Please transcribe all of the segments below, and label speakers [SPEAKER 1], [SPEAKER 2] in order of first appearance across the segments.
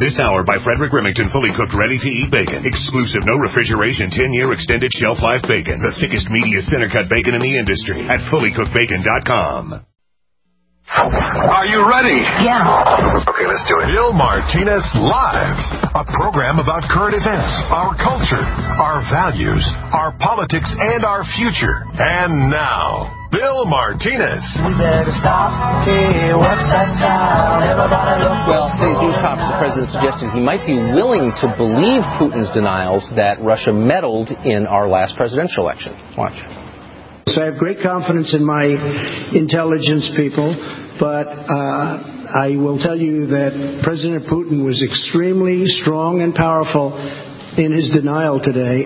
[SPEAKER 1] This hour by Frederick Remington, fully cooked, ready-to-eat bacon. Exclusive, no refrigeration, 10-year extended shelf life bacon. The thickest, meatiest center-cut bacon in the industry at fullycookedbacon.com.
[SPEAKER 2] Are you ready?
[SPEAKER 3] Yeah.
[SPEAKER 2] Okay, let's do it. Bill Martinez Live, a program about current events, our culture, our values, our politics, and our future. And now, Bill Martinez.
[SPEAKER 4] We better stop. Hey, what's that sound? Everybody look.
[SPEAKER 5] Well, today's news conference, the president suggested he might be willing to believe Putin's denials that Russia meddled in our last presidential election. Watch.
[SPEAKER 6] So I have great confidence in my intelligence people, but I will tell you that President Putin was extremely strong and powerful in his denial today.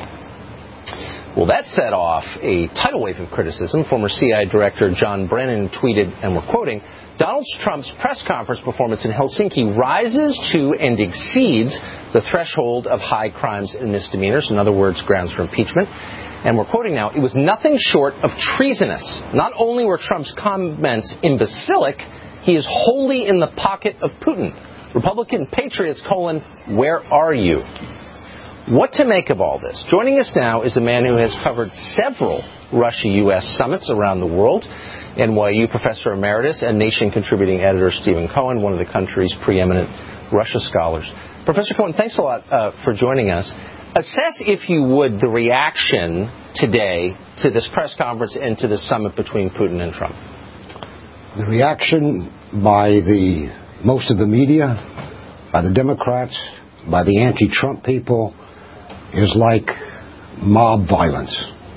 [SPEAKER 5] Well, that set off a tidal wave of criticism. Former CIA Director John Brennan tweeted, and we're quoting, Donald Trump's press conference performance in Helsinki rises to and exceeds the threshold of high crimes and misdemeanors, in other words, grounds for impeachment. And we're quoting now, it was nothing short of treasonous. Not only were Trump's comments imbecilic, he is wholly in the pocket of Putin. Republican patriots, where are you? What to make of all this? Joining us now is a man who has covered several Russia-U.S. summits around the world. NYU Professor Emeritus and Nation contributing editor Stephen Cohen, one of the country's preeminent Russia scholars. Professor Cohen, thanks a lot for joining us. Assess, if you would, the reaction today to this press conference and to the summit between Putin and Trump.
[SPEAKER 7] The reaction by most of the media, by the Democrats, by the anti-Trump people, is like mob violence.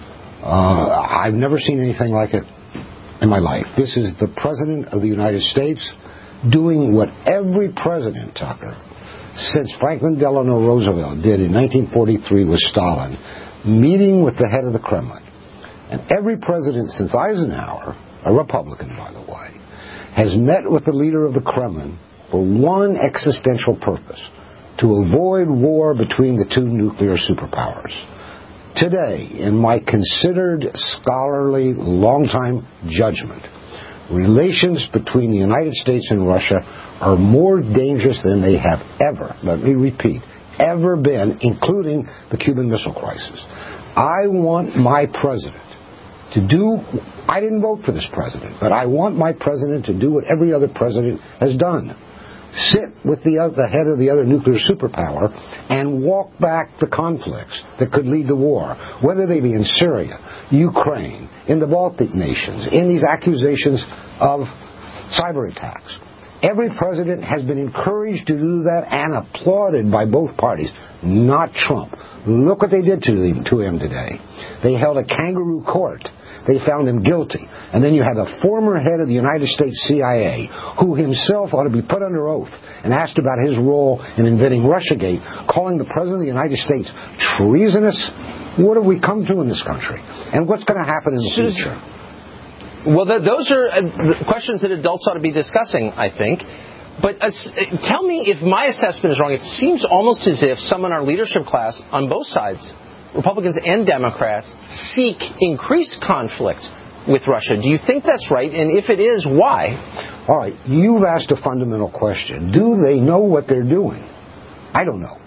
[SPEAKER 7] I've never seen anything like it in my life. This is the President of the United States doing what every president, Tucker, since Franklin Delano Roosevelt did in 1943 with Stalin, meeting with the head of the Kremlin. And every president since Eisenhower, a Republican by the way, has met with the leader of the Kremlin for one existential purpose: to avoid war between the two nuclear superpowers. Today, in my considered scholarly long-time judgment, relations between the United States and Russia are more dangerous than they have ever, let me repeat, ever been, including the Cuban Missile Crisis. I want my president to do, I didn't vote for this president, but I want my president to do what every other president has done. Sit with the head of the other nuclear superpower and walk back the conflicts that could lead to war, whether they be in Syria, Ukraine, in the Baltic nations, in these accusations of cyber attacks. Every president has been encouraged to do that and applauded by both parties, not Trump. Look what they did to him today. They held a kangaroo court. They found him guilty. And then you have a former head of the United States CIA who himself ought to be put under oath and asked about his role in inventing Russiagate, calling the President of the United States treasonous. What have we come to in this country? And what's going to happen in the future?
[SPEAKER 5] Well, those are questions that adults ought to be discussing, I think. But tell me if my assessment is wrong. It seems almost as if some in our leadership class on both sides, Republicans and Democrats, seek increased conflict with Russia. Do you think that's right? And if it is, why?
[SPEAKER 7] All right, you've asked a fundamental question. Do they know what they're doing? I don't know.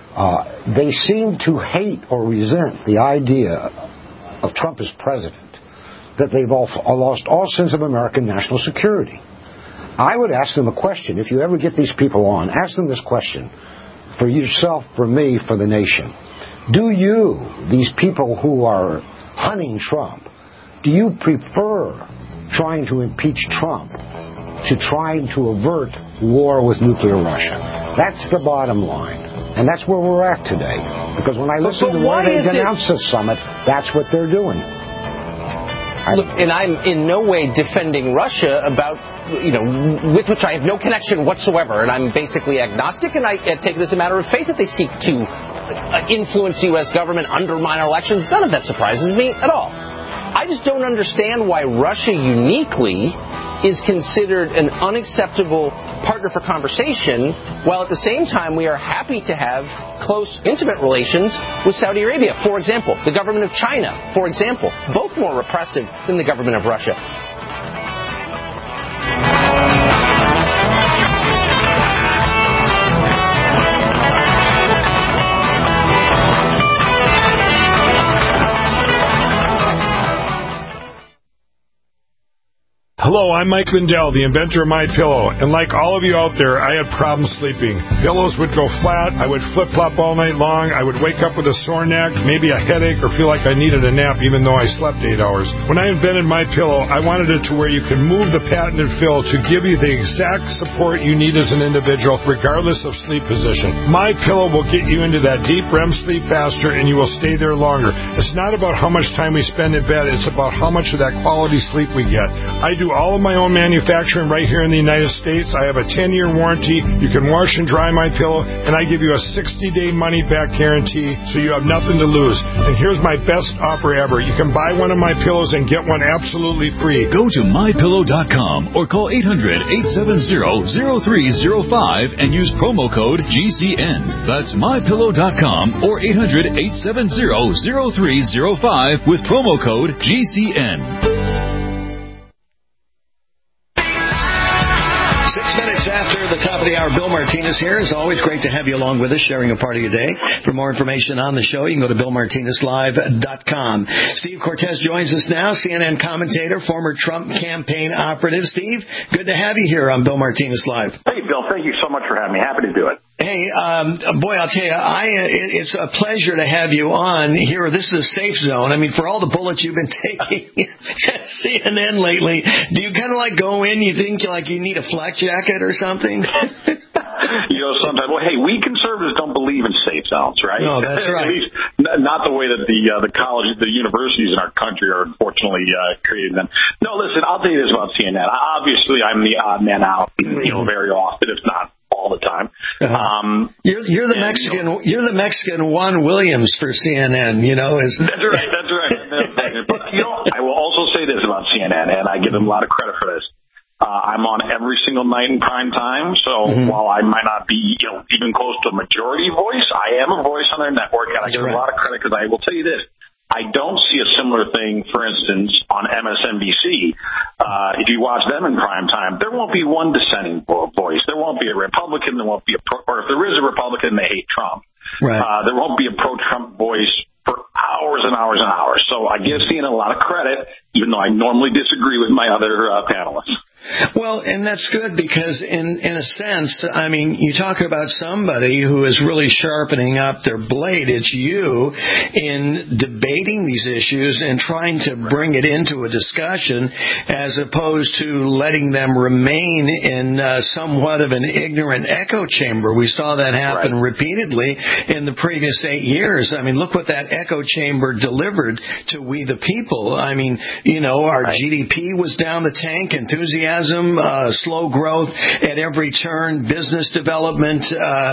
[SPEAKER 7] They seem to hate or resent the idea of Trump as president, that they've lost all sense of American national security. I would ask them a question. If you ever get these people on, ask them this question for yourself, for me, for the nation. Do you, these people who are hunting Trump, do you prefer trying to impeach Trump to trying to avert war with nuclear Russia? That's the bottom line. And that's where we're at today. Because when I listen to the way they denounce the summit, that's what they're doing.
[SPEAKER 5] Look, and I'm in no way defending Russia about, with which I have no connection whatsoever, and I'm basically agnostic, and I take it as a matter of faith that they seek to influence the U.S. government, undermine our elections. None of that surprises me at all. I just don't understand why Russia uniquely is considered an unacceptable partner for conversation, while at the same time we are happy to have close, intimate relations with Saudi Arabia, for example, the government of China, for example, both more repressive than the government of Russia.
[SPEAKER 3] Hello, I'm Mike Lindell, the inventor of MyPillow, and like all of you out there, I had problems sleeping. Pillows would go flat, I would flip-flop all night long, I would wake up with a sore neck, maybe a headache, or feel like I needed a nap even though I slept 8 hours. When I invented MyPillow, I wanted it to where you can move the patented fill to give you the exact support you need as an individual, regardless of sleep position. MyPillow will get you into that deep REM sleep faster, and you will stay there longer. It's not about how much time we spend in bed, it's about how much of that quality sleep we get. I do all of my own manufacturing right here in the United States. I have a 10-year warranty. You can wash and dry MyPillow, and I give you a 60-day money-back guarantee, so you have nothing to lose. And here's my best offer ever. You can buy one of my pillows and get one absolutely free.
[SPEAKER 8] Go to MyPillow.com or call 800-870-0305 and use promo code GCN. That's MyPillow.com or 800-870-0305 with promo code GCN.
[SPEAKER 9] 6 minutes after the top of the hour, Bill Martinez here. As always, great to have you along with us, sharing a part of your day. For more information on the show, you can go to BillMartinezLive.com. Steve Cortes joins us now, CNN commentator, former Trump campaign operative. Steve, good to have you here on Bill Martinez Live.
[SPEAKER 10] Hey, Bill, thank you so much for having me. Happy to do it.
[SPEAKER 9] Hey, boy, I'll tell you, it's a pleasure to have you on here. This is a safe zone. I mean, for all the bullets you've been taking at CNN lately, do you kind of like go in, you think like you need a flak jacket or something?
[SPEAKER 10] Sometimes, well, hey, we conservatives don't believe in safe zones, right?
[SPEAKER 9] No, that's right.
[SPEAKER 10] At least not the way that the colleges, the universities in our country are unfortunately creating them. No, listen, I'll tell you this about CNN. Obviously, I'm the odd man out, very often, if not all the time.
[SPEAKER 9] You're the Mexican. You're the Mexican Juan Williams for CNN.
[SPEAKER 10] That's right. But I will also say this about CNN, and I give them a lot of credit for this. I'm on every single night in prime time, so while I might not be, even close to a majority voice, I am a voice on their network, and I give them a lot of credit because I will tell you this. I don't see a similar thing, for instance, on MSNBC. If you watch them in prime time, there won't be one dissenting voice. There won't be a Republican. There won't be or if there is a Republican, they hate Trump.
[SPEAKER 9] Right.
[SPEAKER 10] There won't be a pro-Trump voice for hours and hours and hours. So I give CNN a lot of credit, even though I normally disagree with my other panelists.
[SPEAKER 9] Well, and that's good because in a sense, I mean, you talk about somebody who is really sharpening up their blade. It's you in debating these issues and trying to bring it into a discussion as opposed to letting them remain in somewhat of an ignorant echo chamber. We saw that happen repeatedly in the previous 8 years. I mean, look what that echo chamber delivered to we the people. I mean, our GDP was down the tank, enthusiasm, slow growth at every turn, business development,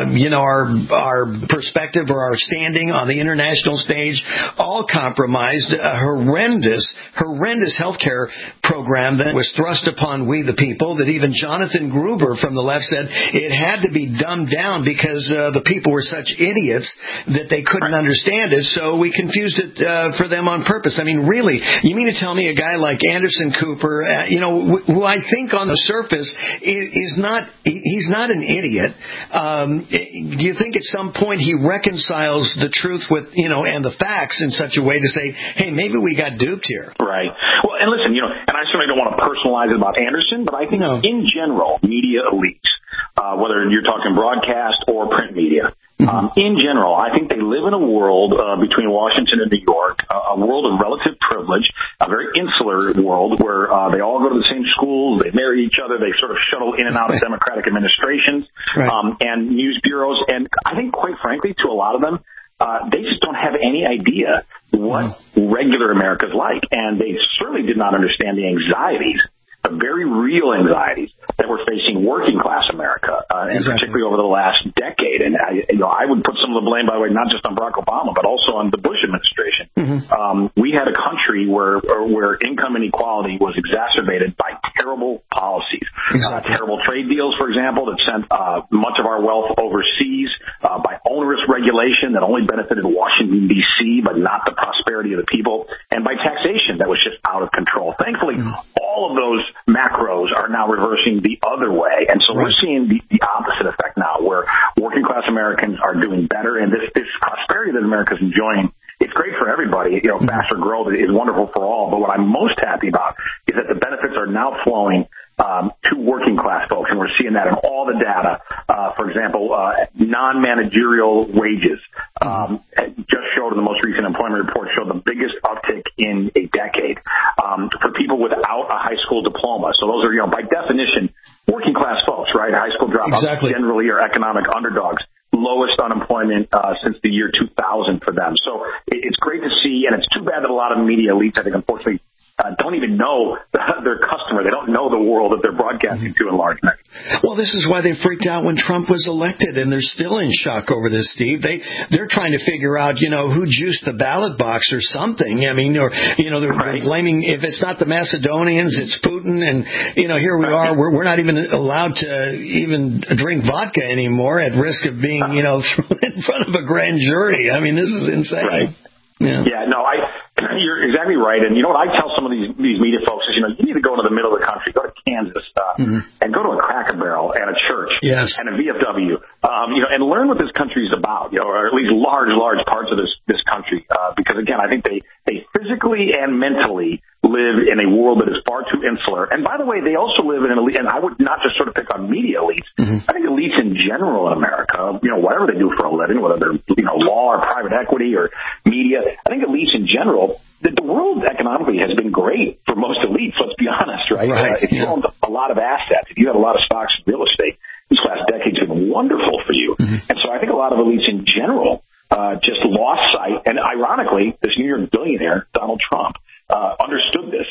[SPEAKER 9] our perspective or our standing on the international stage, all compromised. A horrendous healthcare program that was thrust upon we the people that even Jonathan Gruber from the left said it had to be dumbed down because the people were such idiots that they couldn't understand it, so we confused it for them on purpose. I mean, really, you mean to tell me a guy like Anderson Cooper, who I think on the surface he's not an idiot. Do you think at some point he reconciles the truth with and the facts in such a way to say, hey, maybe we got duped here?
[SPEAKER 10] Right. Well, and listen, and I certainly don't want to personalize it about Anderson, but I think in general, media elites, whether you're talking broadcast or print media, in general, I think they live in a world between Washington and New York, a world of relative privilege, a very insular world where they all go to the same schools, they marry each other, they sort of shuttle in and out of Democratic administrations and news bureaus. And I think, quite frankly, to a lot of them, they just don't have any idea what regular America's like. And they certainly did not understand the anxieties, the very real anxieties that we're facing working class America, and particularly over the last decade. And I would put some of the blame, by the way, not just on Barack Obama, but also on the Bush administration. We had a country where income inequality was exacerbated by terrible policies, terrible trade deals, for example, that sent much of our wealth overseas, by onerous regulation that only benefited Washington, D.C., but not the prosperity of the people, and by taxation that was just out of control. Thankfully, all of those macros are now reversing the other way. And so we're seeing the opposite effect now, where working class Americans are doing better, and this prosperity that America's enjoying it's great for everybody. Faster growth is wonderful for all. But what I'm most happy about is that the benefits are now flowing to working class folks, and we're seeing that in all the data. For example, non-managerial wages just showed in the most recent employment report showed the biggest uptick in a decade for people without a high school diploma. So those are, by definition, working class folks, right? High school dropouts generally are economic underdogs. Lowest unemployment since the year 2000 for them. So it's great to see, and it's too bad that a lot of media elites, I think, unfortunately, don't even know their customer. They don't know the world that they're broadcasting to in large measure.
[SPEAKER 9] Well, this is why they freaked out when Trump was elected, and they're still in shock over this, Steve. They're trying to figure out, who juiced the ballot box or something. I mean, they're blaming, if it's not the Macedonians, it's Putin, and, here we are. We're not even allowed to even drink vodka anymore at risk of being, thrown in front of a grand jury. I mean, this is insane.
[SPEAKER 10] Right. Yeah, no, you're exactly right. And you know what I tell some of these media folks is, you need to go into the middle of the country, go to Kansas, and go to a Cracker Barrel and a church and a VFW, and learn what this country is about, or at least large parts of this country. Because again, I think they physically and mentally live in a world that is far too insular. And by the way, they also live in an elite, and I would not just sort of pick on media elites. I think elites in general in America, whatever they do for a living, whether they're, law or private equity or media, I think elites in general, the world economically has been great for most elites, let's be honest, right? If you own a lot of assets, if you have a lot of stocks and real estate, this last decade's been wonderful for you. And so I think a lot of elites in general just lost sight. And ironically, this New York billionaire, Donald Trump, understood this.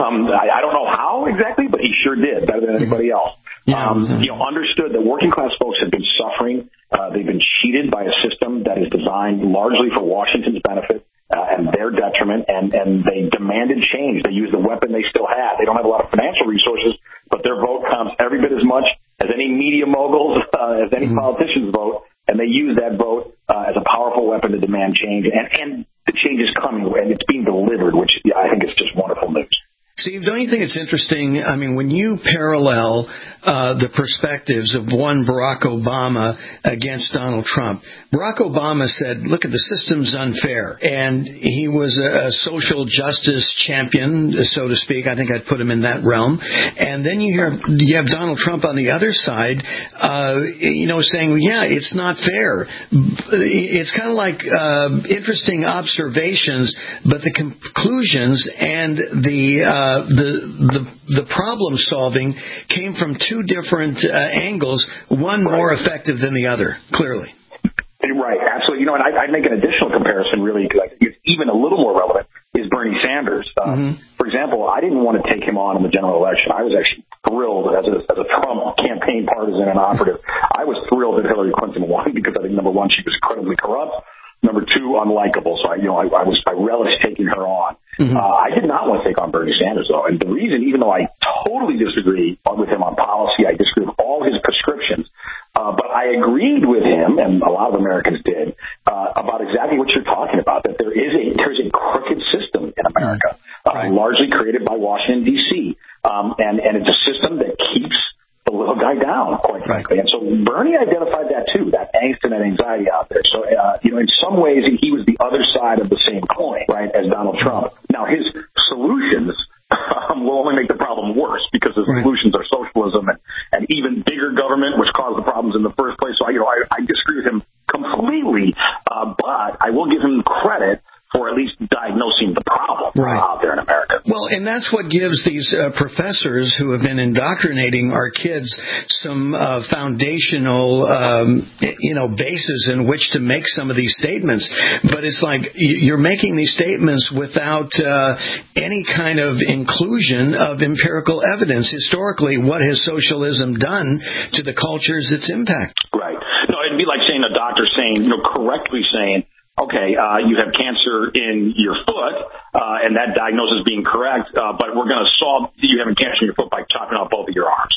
[SPEAKER 10] I don't know how exactly, but he sure did, better than anybody else. Understood that working class folks have been suffering. They've been cheated by a system that is designed largely for Washington's benefit and their detriment, and they demanded change. They used the weapon they still had. They don't have a lot of financial resources, but their vote counts every bit as much as any media moguls, as any politician's vote, and they use that vote as a powerful weapon to demand change. And the change is coming, and it's being delivered, which I think is just wonderful news.
[SPEAKER 9] Steve, don't you think it's interesting? I mean, when you parallel the perspectives of one Barack Obama against Donald Trump, Barack Obama said, look, the system's unfair. And he was a social justice champion, so to speak. I think I'd put him in that realm. And then you have Donald Trump on the other side, saying, well, yeah, it's not fair. It's kind of like interesting observations, but the conclusions and the problem solving came from two different angles, one more effective than the other, clearly.
[SPEAKER 10] Right, absolutely. And I'd make an additional comparison, really, like it's even a little more relevant, is Bernie Sanders. For example, I didn't want to take him on in the general election. I was actually thrilled as a Trump campaign partisan and operative. I was thrilled that Hillary Clinton won because I think, number one, she was incredibly corrupt. Number two, unlikable. So I relished taking her on. I did not want to take on Bernie Sanders, though. And the reason, even though I totally disagree with him on policy, I disagree with all his prescriptions, but I agreed with him, and a lot of Americans did, about exactly what you're talking about, that there's a crooked system in America, largely created by Washington, D.C., and it's a system that keeps the little guy down, quite frankly. And so Bernie identified that too, that angst and that anxiety out there. So, in some ways, he was the other side of the same coin, right, as Donald Trump. Now, his solutions will only make the problem worse because the solutions are socialism and even bigger government, which caused the problems in the first place. So, I disagree with him completely, but I will give him credit for at least diagnosing the problem out there in America.
[SPEAKER 9] Well, and that's what gives these professors who have been indoctrinating our kids some foundational, basis in which to make some of these statements. But it's like you're making these statements without any kind of inclusion of empirical evidence. Historically, what has socialism done to the cultures it's impacted?
[SPEAKER 10] Right. No, it'd be like saying a doctor correctly saying, okay, you have cancer in your foot, and that diagnosis being correct, but we're going to solve you having cancer in your foot by chopping off both of your arms.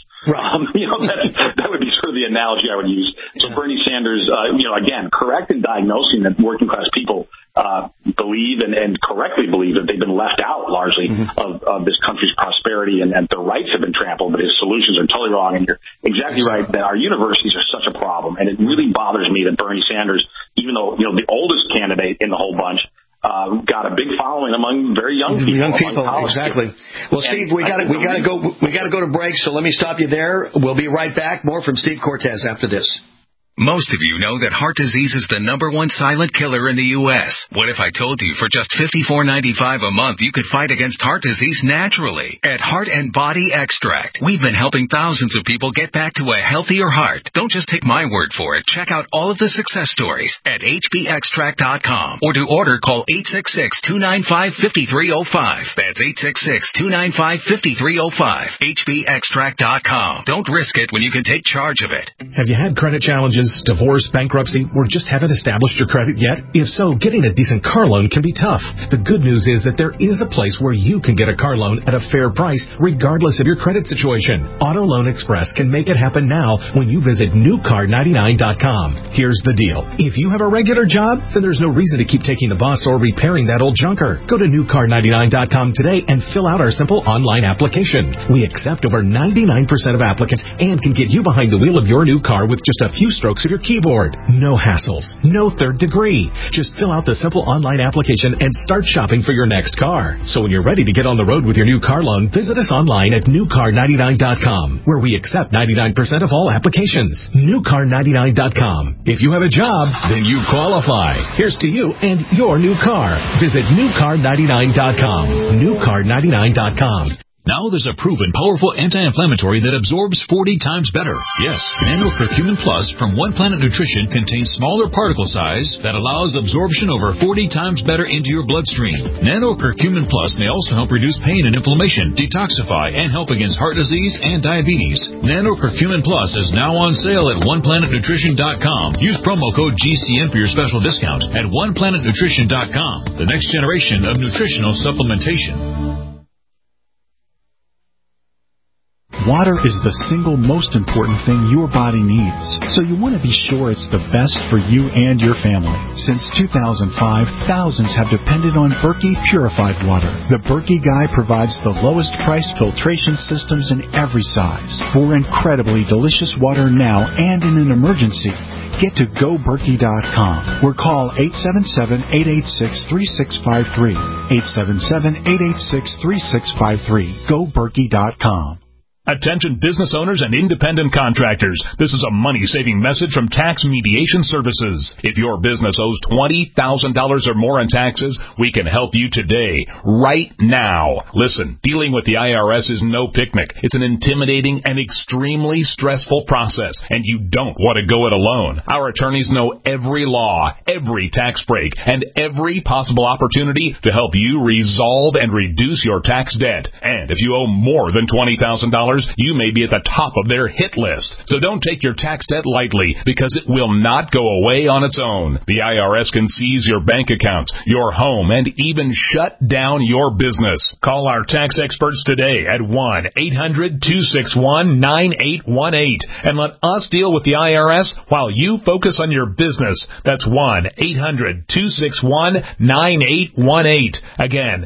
[SPEAKER 10] That would be sort of the analogy I would use. So Bernie Sanders, again, correct in diagnosing that working class people believe and correctly believe that they've been left out largely of this country's prosperity and their rights have been trampled, but his solutions are totally wrong. And you're exactly right that our universities are such a problem. And it really bothers me that Bernie Sanders, even though, the oldest candidate in the whole bunch, got a big following among very young people.
[SPEAKER 9] Young people, exactly. Well, Steve, we got to go to break. So let me stop you there. We'll be right back. More from Steve Cortes after this.
[SPEAKER 11] Most of you know that heart disease is the #1 silent killer in the U.S. What if I told you for just $54.95 a month you could fight against heart disease naturally? At Heart and Body Extract, we've been helping thousands of people get back to a healthier heart. Don't just take my word for it. Check out all of the success stories at hbextract.com, or to order, call 866-295-5305. That's 866-295-5305. hbextract.com. Don't risk it when you can take charge of it.
[SPEAKER 12] Have you had credit challenges, divorce, bankruptcy, or just haven't established your credit yet? If so, getting a decent car loan can be tough. The good news is that there is a place where you can get a car loan at a fair price, regardless of your credit situation. Auto Loan Express can make it happen now when you visit newcar99.com. Here's the deal. If you have a regular job, then there's no reason to keep taking the bus or repairing that old junker. Go to newcar99.com today and fill out our simple online application. We accept over 99% of applicants and can get you behind the wheel of your new car with just a few strokes of your keyboard. No hassles, no third degree. Just fill out the simple online application and start shopping for your next car. So when you're ready to get on the road with your new car loan, visit us online at newcar99.com, where we accept 99% of all applications. Newcar99.com. If you have a job, then you qualify. Here's to you and your new car. Visit newcar99.com. Newcar99.com.
[SPEAKER 8] Now there's a proven powerful anti-inflammatory that absorbs 40 times better. Yes, Nano-Curcumin Plus from One Planet Nutrition contains smaller particle size that allows absorption over 40 times better into your bloodstream. Nano-Curcumin Plus may also help reduce pain and inflammation, detoxify, and help against heart disease and diabetes. Nano-Curcumin Plus is now on sale at OnePlanetNutrition.com. Use promo code GCN for your special discount at OnePlanetNutrition.com, the next generation of nutritional supplementation.
[SPEAKER 13] Water is the single most important thing your body needs, so you want to be sure it's the best for you and your family. Since 2005, thousands have depended on Berkey purified water. The Berkey Guy provides the lowest priced filtration systems in every size. For incredibly delicious water now and in an emergency, get to GoBerkey.com or call 877-886-3653. 877-886-3653. GoBerkey.com.
[SPEAKER 14] Attention business owners and independent contractors. This is a money-saving message from Tax Mediation Services. If your business owes $20,000 or more in taxes, we can help you today, right now. Listen, dealing with the IRS is no picnic. It's an intimidating and extremely stressful process, and you don't want to go it alone. Our attorneys know every law, every tax break, and every possible opportunity to help you resolve and reduce your tax debt. And if you owe more than $20,000, you may be at the top of their hit list. So don't take your tax debt lightly, because it will not go away on its own. The IRS can seize your bank accounts, your home, and even shut down your business. Call our tax experts today at 1-800-261-9818 and let us deal with the IRS while you focus on your business. That's 1-800-261-9818. Again,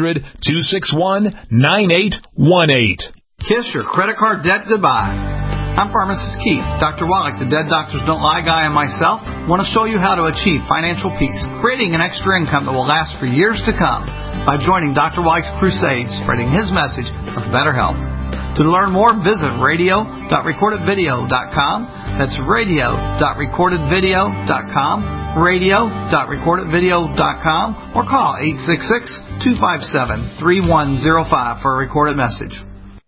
[SPEAKER 14] 800-261-9818.
[SPEAKER 15] Kiss your credit card debt goodbye. I'm Pharmacist Keith. Dr. Wallach, the Dead Doctors Don't Lie guy, and myself want to show you how to achieve financial peace, creating an extra income that will last for years to come by joining Dr. Wallach's crusade, spreading his message of better health. To learn more, visit radio.recordedvideo.com. That's radio.recordedvideo.com, radio.recordedvideo.com, or call 866-257-3105 for a recorded message.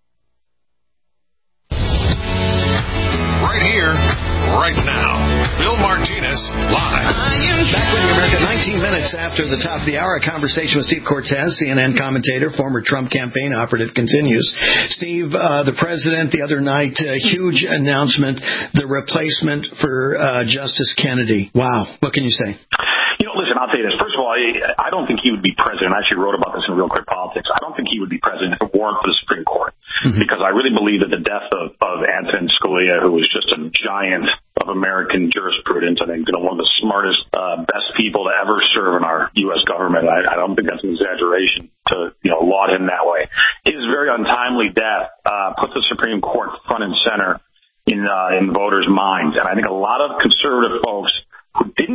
[SPEAKER 2] Right here, right now. Bill Martinez, live.
[SPEAKER 9] Back with you, America. 19 minutes after the top of the hour, a conversation with Steve Cortes, CNN commentator, former Trump campaign operative, continues. Steve, the president the other night, a huge announcement, the replacement for Justice Kennedy. Wow. What can you say?
[SPEAKER 10] Listen, I'll tell you this. First of all, I don't think he would be president. I actually wrote about this in Real Quick Politics. I don't think he would be president if it weren't for the Supreme Court. Because I really believe that the death of Antonin Scalia, who was just a giant of American jurisprudence, I think one of the smartest, best people to ever serve in our U.S. government. I don't think that's an exaggeration to laud him that way. His very untimely death put the Supreme Court front and center in voters' minds. And I think a lot of conservative folks who didn't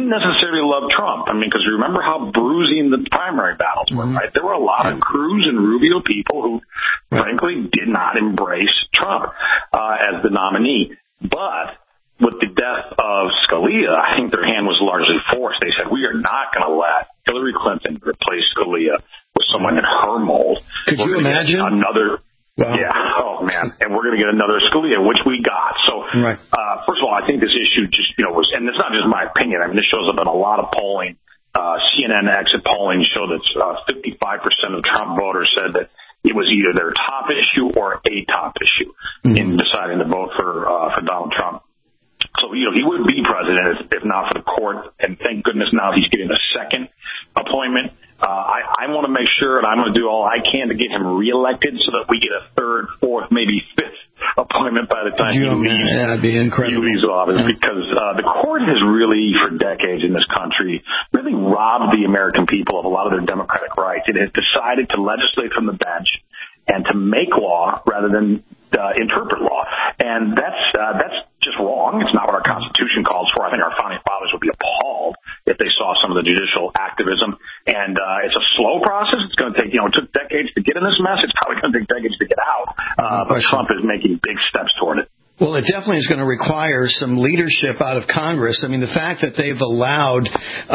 [SPEAKER 10] didn't necessarily love Trump. I mean, because remember how bruising the primary battles were, right? There were a lot of Cruz and Rubio people who, frankly, did not embrace Trump as the nominee. But with the death of Scalia, I think their hand was largely forced. They said, we are not going to let Hillary Clinton replace Scalia with someone in her mold.
[SPEAKER 9] Could you imagine?
[SPEAKER 10] Another... Wow. Yeah. Oh, man. And we're going to get another Scalia, which we got. So, first of all, I think this issue just, was, and it's not just my opinion. I mean, this shows up in a lot of polling. CNN exit polling showed that 55% of Trump voters said that it was either their top issue or a top issue in deciding to vote for Donald Trump. So, he would be president if not for the court. And thank goodness now he's getting a second appointment. I want to make sure, and I'm going to do all I can to get him reelected so that we get a third, fourth, maybe fifth appointment by the time he leaves.
[SPEAKER 9] That'd be incredible.
[SPEAKER 10] He leaves office because the court has really, for decades in this country, really robbed the American people of a lot of their democratic rights. It has decided to legislate from the bench and to make law rather than interpret law. And that's just wrong. It's not what our Constitution calls for. I think our founding fathers would be appalled if they saw some of the judicial activism. And it's a slow process. It's going to take, it took decades to get in this mess. It's probably going to take decades to get out. But Trump is making big steps toward it.
[SPEAKER 9] Well, it definitely is going to require some leadership out of Congress. I mean, the fact that they've allowed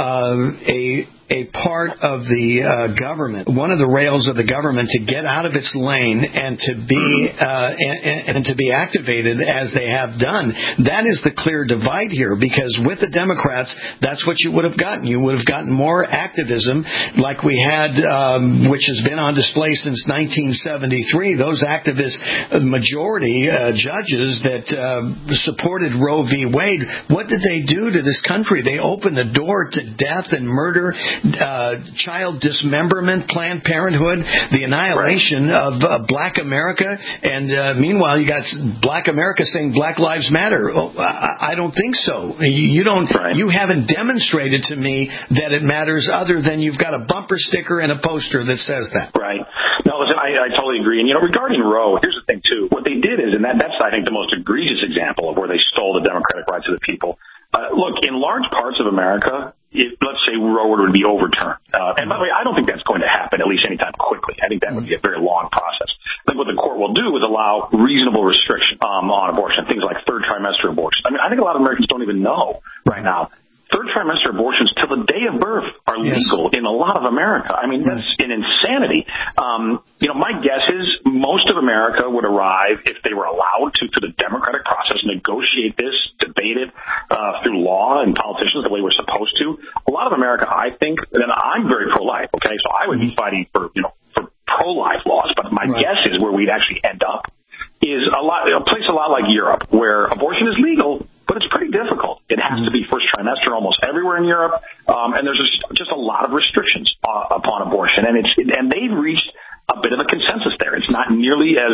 [SPEAKER 9] a part of the government, one of the rails of the government, to get out of its lane and to be activated as they have done. That is the clear divide here, because with the Democrats, that's what you would have gotten. You would have gotten more activism like we had, which has been on display since 1973. Those activist majority judges that supported Roe v. Wade, what did they do to this country? They opened the door to death and murder, child dismemberment, Planned Parenthood, the annihilation of Black America, and meanwhile you got Black America saying Black Lives Matter. I don't think so. You don't. You haven't demonstrated to me that it matters, other than you've got a bumper sticker and a poster that says that.
[SPEAKER 10] Right. No, listen, I totally agree. And regarding Roe, here's the thing too. What they did is, and that's I think the most egregious example of where they stole the democratic rights of the people. Look, in large parts of America, let's say Roe would be overturned. And by the way, I don't think that's going to happen, at least anytime quickly. I think that would be a very long process. I think what the court will do is allow reasonable restriction on abortion, things like third trimester abortion. I mean, I think a lot of Americans don't even know right now. Third trimester abortions till the day of birth are legal in a lot of America. I mean, that's an insanity. My guess is most of America would arrive, if they were allowed to, through the democratic process, negotiate this, debate it through law and politicians the way we're supposed to. A lot of America, I think, and I'm very pro-life, okay, so I would be fighting for pro-life laws, but my guess is where we'd actually end up is a place a lot like Europe, where abortion is legal, but it's pretty difficult. It has to be first trimester almost everywhere in Europe, and there's just a lot of restrictions upon abortion, and they've reached a bit of a consensus there. It's not nearly as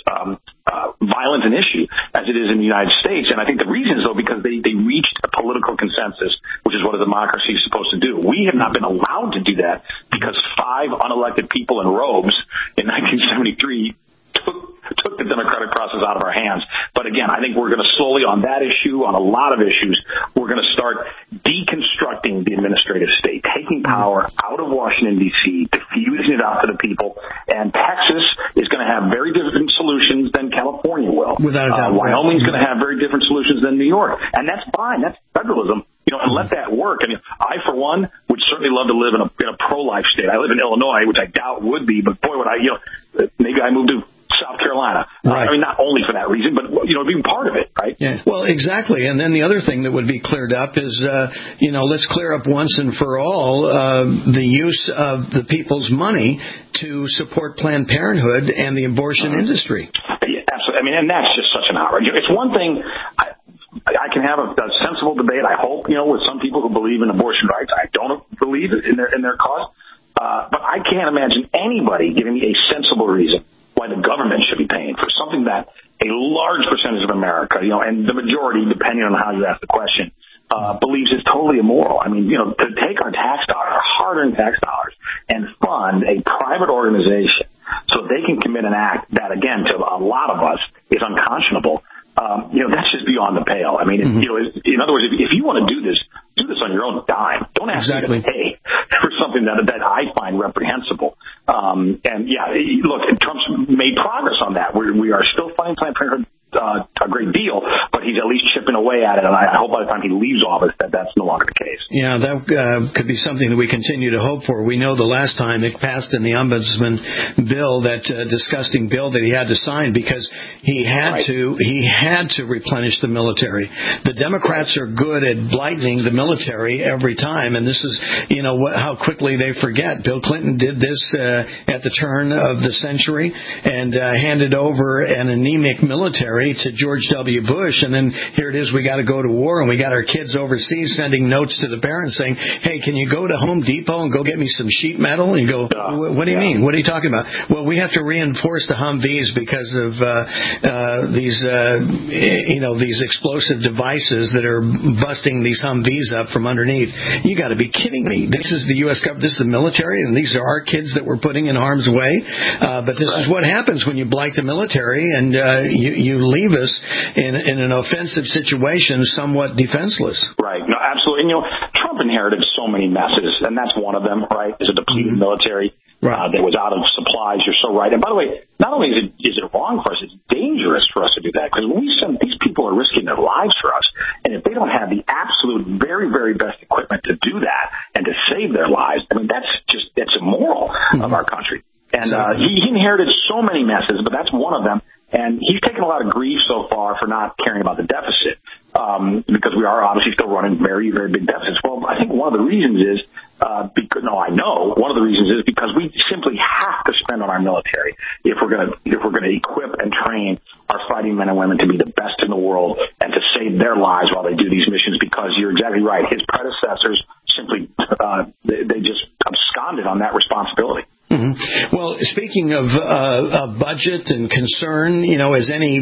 [SPEAKER 10] violent an issue as it is in the United States, and I think the reason is, though, because they reached a political consensus, which is what a democracy is supposed to do. We have not been allowed to do that because 5 unelected people in robes in 1973 took the democratic process out of our hands. But again, I think we're going to slowly, on that issue, on a lot of issues, we're going to start deconstructing the administrative state, taking power out of Washington, D.C., diffusing it out to the people. And Texas is going to have very different solutions than California will.
[SPEAKER 9] Without a doubt.
[SPEAKER 10] Wyoming is going to have very different solutions than New York. And that's fine. That's federalism. And let that work. I mean, I, for one, would certainly love to live in a pro-life state. I live in Illinois, which I doubt would be, but boy, would I, maybe I moved to South Carolina.
[SPEAKER 9] Right.
[SPEAKER 10] I mean, not only for that reason, but, being part of it, right?
[SPEAKER 9] Yeah. Well, exactly. And then the other thing that would be cleared up is, let's clear up once and for all the use of the people's money to support Planned Parenthood and the abortion industry.
[SPEAKER 10] Yeah, absolutely. I mean, and that's just such an outrage. It's one thing... I can have a sensible debate, I hope, with some people who believe in abortion rights. I don't believe in their cause. But I can't imagine anybody giving me a sensible reason why the government should be paying for something that a large percentage of America, and the majority, depending on how you ask the question, believes is totally immoral. I mean, to take our tax dollars, our hard-earned tax dollars, and fund a private organization so they can commit an act that, again, to a lot of us is unconscionable. That's just beyond the pale. I mean, in other words, if you want to do this on your your own dime. Don't ask me to pay for something that I find reprehensible. And yeah, look, Trump's made progress on that. We are still fighting Planned Parenthood a great deal, but he's at least chipping away at it, and I hope by the time he leaves office that's no longer the case.
[SPEAKER 9] Yeah, that could be something that we continue to hope for. We know the last time it passed in the Ombudsman bill, that disgusting bill that he had to sign because he had to replenish the military. The Democrats are good at blightening the military every time, and this is, how quickly they forget. Bill Clinton did this at the turn of the century and handed over an anemic military to George W. Bush, and then here it is, we got to go to war, and we got our kids overseas sending notes to the parents saying, hey, can you go to Home Depot and go get me some sheet metal? And you go, what do you mean? What are you talking about? Well, we have to reinforce the Humvees because of these explosive devices that are busting these Humvees up from underneath. You got to be kidding me. This is the U.S. government, this is the military, and these are our kids that we're putting in harm's way. But this is what happens when you blight the military and you leave us in an offensive situation somewhat defenseless.
[SPEAKER 10] Right. No, absolutely. And, Trump inherited so many messes, and that's one of them, right? Is a depleted military that was out of supplies. You're so right. And by the way, not only is it wrong for us, it's dangerous for us to do that, because when we send, these people are risking their lives for us, and if they don't have the absolute very, very best equipment to do that and to save their lives, I mean, that's immoral of our country. And he inherited so many messes, but that's one of them. And he's taken a lot of grief so far for not caring about the deficit, because we are obviously still running very, very big deficits. Well, I think one of the reasons is one of the reasons is because we simply have to spend on our military if we're going to equip and train our fighting men and women to be the best in the world and to save their lives while they do these missions. Because you're exactly right, his predecessors simply they just absconded on that responsibility.
[SPEAKER 9] Mm-hmm. Well, speaking of budget and concern, as any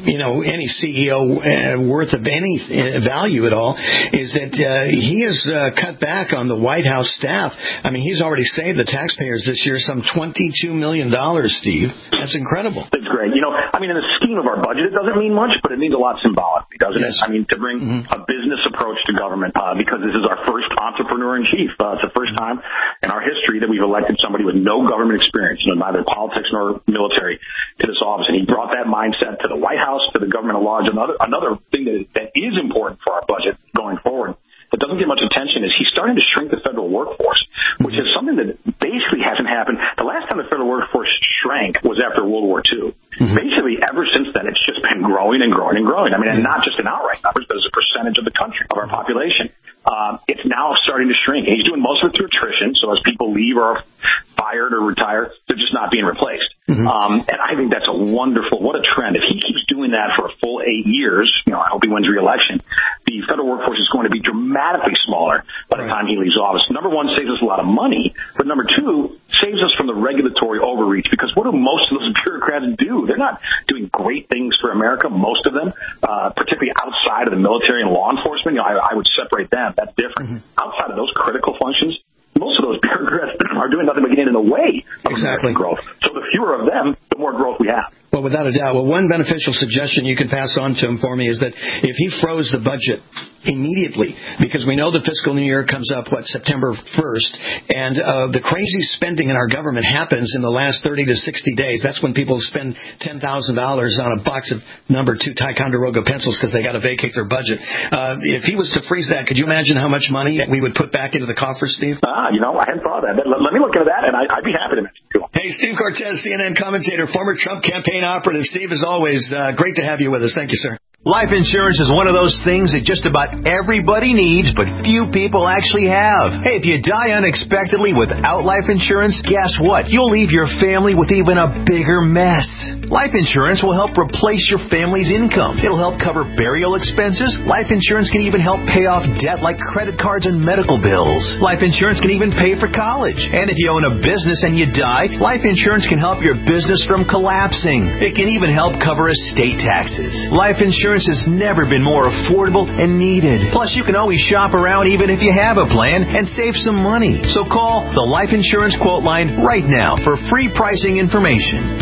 [SPEAKER 9] CEO worth of any value at all, is that he has cut back on the White House staff. I mean, he's already saved the taxpayers this year some $22 million, Steve. That's incredible.
[SPEAKER 10] That's great. In the scheme of our budget, it doesn't mean much, but it means a lot symbolically, doesn't it? I mean, to bring a business approach to government, because this is our first entrepreneur-in-chief. It's the first time in our history that we've elected somebody with no government experience, neither politics nor military, to this office. And he brought that mindset to the White House, to the government at large. Another thing that is important for our budget going forward that doesn't get much attention is he's starting to shrink the federal workforce, which is something that basically hasn't happened. The last time the federal workforce shrank was after World War II. Basically, ever since then, it's just been growing and growing and growing. I mean, and not just in outright numbers, but as a percentage of the country, of our population. It's now starting to shrink. And he's doing most of it through attrition, so as people leave or are fired or retire, they're just not being replaced. And I think that's what a trend. If he keeps doing that for a full 8 years, I hope he wins re-election, the federal workforce is going to be dramatically smaller by the time he leaves office. Number one, saves us a lot of money, but number two, saves us from the regulatory overreach, because what do most of those bureaucrats do? They're not doing great things for America, most of them, particularly outside of the military and law enforcement. I would separate them. That's different. Outside of those critical functions, most of those bureaucrats are doing nothing but getting in the way of American growth. So the fewer of them, the more growth we have.
[SPEAKER 9] Well, without a doubt. Well, one beneficial suggestion you can pass on to him for me is that if he froze the budget immediately, because we know the fiscal new year comes up, September 1st, and the crazy spending in our government happens in the last 30 to 60 days. That's when people spend $10,000 on a box of number 2 Ticonderoga pencils because they got to vacate their budget. If he was to freeze that, could you imagine how much money we would put back into the coffers, Steve?
[SPEAKER 10] I hadn't thought of that. Let me look into that, and I'd be happy to mention it.
[SPEAKER 9] Hey, Steve Cortes, CNN commentator, former Trump campaign operative. Steve, as always, great to have you with us. Thank you, sir.
[SPEAKER 16] Life insurance is one of those things that just about everybody needs, but few people actually have. Hey, if you die unexpectedly without life insurance, guess what? You'll leave your family with even a bigger mess. Life insurance will help replace your family's income. It'll help cover burial expenses. Life insurance can even help pay off debt like credit cards and medical bills. Life insurance can even pay for college. And if you own a business and you die, life insurance can help your business from collapsing. It can even help cover estate taxes. Life insurance has never been more affordable and needed. Plus, you can always shop around even if you have a plan and save some money. So call the Life Insurance Quote Line right now for free pricing information.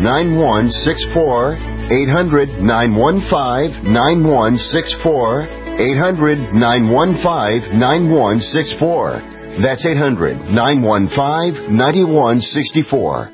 [SPEAKER 17] 800-915-9164. 800-915-9164. 800-915-9164. That's 800-915-9164.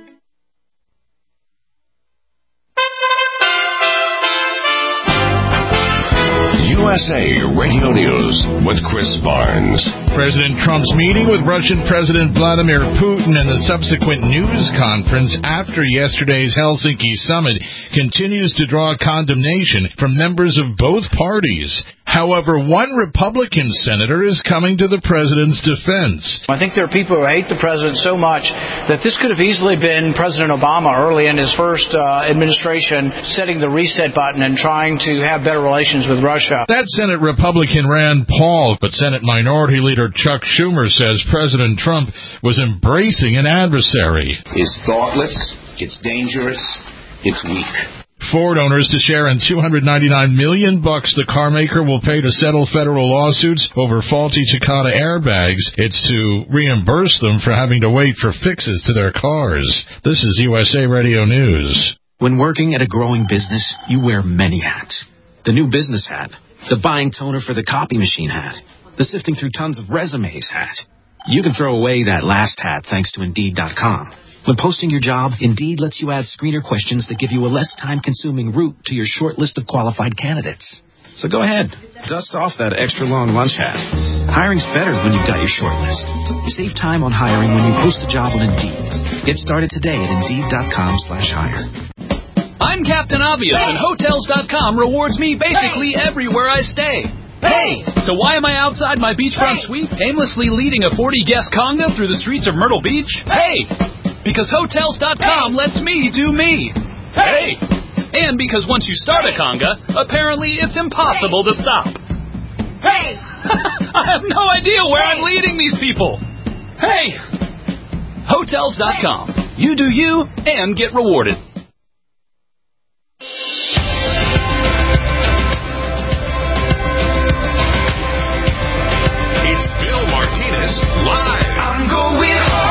[SPEAKER 1] USA Radio News with Chris Barnes.
[SPEAKER 18] President Trump's meeting with Russian President Vladimir Putin and the subsequent news conference after yesterday's Helsinki summit continues to draw condemnation from members of both parties. However, one Republican senator is coming to the president's defense.
[SPEAKER 19] I think there are people who hate the president so much that this could have easily been President Obama early in his first administration setting the reset button and trying to have better relations with Russia.
[SPEAKER 18] That's Senate Republican Rand Paul, but Senate Minority Leader Chuck Schumer says President Trump was embracing an adversary.
[SPEAKER 20] It's thoughtless, it's dangerous, it's weak.
[SPEAKER 18] Ford owners to share in $299 million the car maker will pay to settle federal lawsuits over faulty Takata airbags. It's to reimburse them for having to wait for fixes to their cars. This is USA Radio News.
[SPEAKER 21] When working at a growing business, you wear many hats. The new business hat, the buying toner for the copy machine hat, the sifting through tons of resumes hat. You can throw away that last hat thanks to Indeed.com. When posting your job, Indeed lets you add screener questions that give you a less time-consuming route to your short list of qualified candidates. So go ahead, dust off that extra long lunch hat. Hiring's better when you've got your short list. Save time on hiring when you post a job on Indeed. Get started today at Indeed.com/hire.
[SPEAKER 22] I'm Captain Obvious, and Hotels.com rewards me basically everywhere I stay. Hey! So why am I outside my beachfront suite, aimlessly leading a 40-guest conga through the streets of Myrtle Beach? Hey! Because Hotels.com lets me do me. Hey! And because once you start a conga, apparently it's impossible to stop. Hey! I have no idea where I'm leading these people. Hey! Hotels.com. You do you and get rewarded.
[SPEAKER 1] It's Bill Martinez live.
[SPEAKER 4] I'm going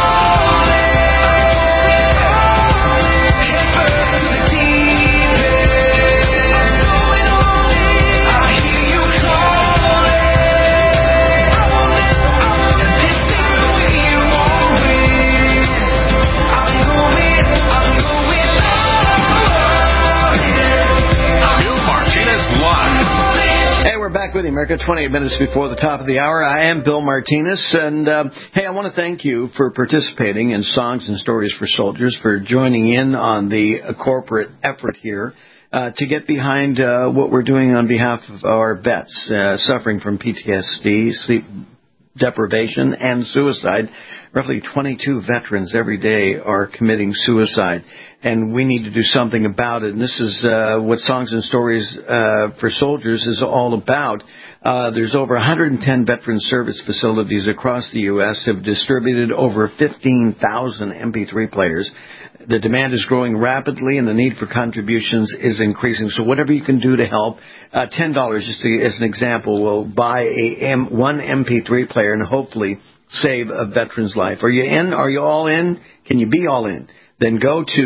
[SPEAKER 9] back with you, America. 28 minutes before the top of the hour. I am Bill Martinez, and hey, I want to thank you for participating in Songs and Stories for Soldiers, for joining in on the corporate effort here to get behind what we're doing on behalf of our vets suffering from PTSD, sleep deprivation, and suicide. Roughly 22 veterans every day are committing suicide, and we need to do something about it. And this is what Songs and Stories for Soldiers is all about. There's over 110 veteran service facilities across the U.S. have distributed over 15,000 MP3 players. The demand is growing rapidly, and the need for contributions is increasing. So whatever you can do to help, $10, just as an example, will buy one MP3 player and hopefully save a veteran's life. Are you in? Are you all in? Can you be all in? Then go to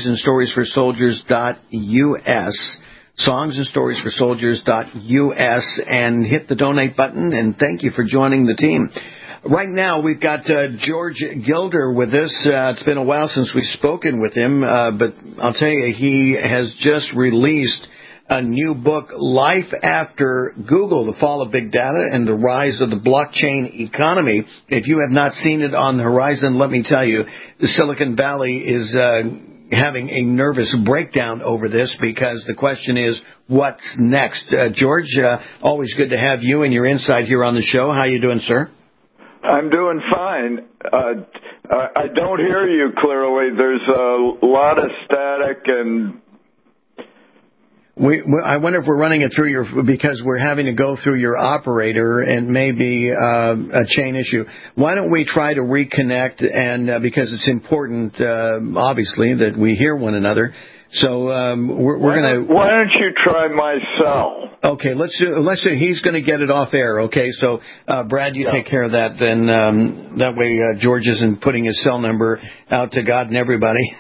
[SPEAKER 9] songsandstoriesforsoldiers.us, songsandstoriesforsoldiers.us, and hit the donate button, and thank you for joining the team. Right now, we've got George Gilder with us. It's been a while since we've spoken with him, but I'll tell you, he has just released a new book, Life After Google, The Fall of Big Data and the Rise of the Blockchain Economy. If you have not seen it on the horizon, let me tell you, the Silicon Valley is having a nervous breakdown over this because the question is, what's next? George, always good to have you and your insight here on the show. How you doing, sir?
[SPEAKER 23] I'm doing fine. I don't hear you clearly. There's a lot of static and...
[SPEAKER 9] I wonder if we're running it through because we're having to go through your operator and maybe a chain issue. Why don't we try to reconnect, and because it's important, obviously, that we hear one another. So we're going to...
[SPEAKER 23] Why don't you try my cell?
[SPEAKER 9] Okay, let's do. He's going to get it off air, okay? So, Brad, you take care of that, then that way George isn't putting his cell number out to God and everybody.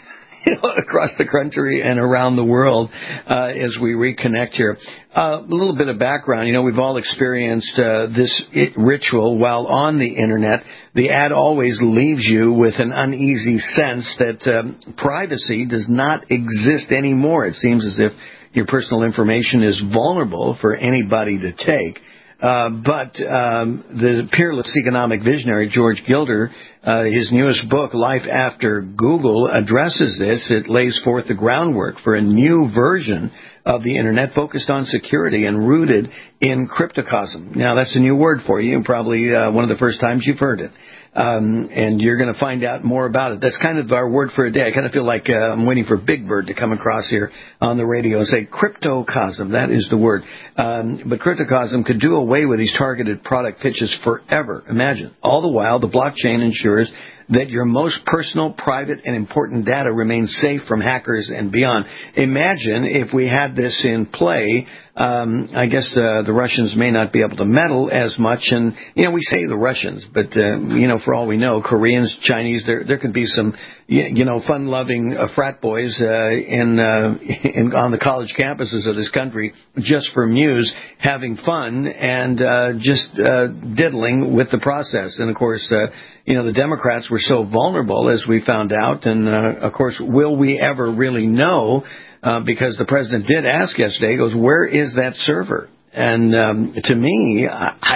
[SPEAKER 9] across the country and around the world as we reconnect here. A little bit of background. We've all experienced this ritual while on the Internet. The ad always leaves you with an uneasy sense that privacy does not exist anymore. It seems as if your personal information is vulnerable for anybody to take. But the peerless economic visionary, George Gilder, his newest book, Life After Google, addresses this. It lays forth the groundwork for a new version of the Internet focused on security and rooted in cryptocosm. Now, that's a new word for you, probably one of the first times you've heard it. And you're going to find out more about it. That's kind of our word for a day. I kind of feel like I'm waiting for Big Bird to come across here on the radio and say cryptocosm. That is the word. But cryptocosm could do away with these targeted product pitches forever. Imagine. All the while, the blockchain ensures that your most personal, private, and important data remains safe from hackers and beyond. Imagine if we had this in play. I guess the Russians may not be able to meddle as much. And, we say the Russians, but, for all we know, Koreans, Chinese, there could be some, fun-loving frat boys on the college campuses of this country just for muse, having fun and just diddling with the process. And, of course, the Democrats were so vulnerable, as we found out. And, of course, will we ever really know? Because the president did ask yesterday, he goes, where is that server? And to me,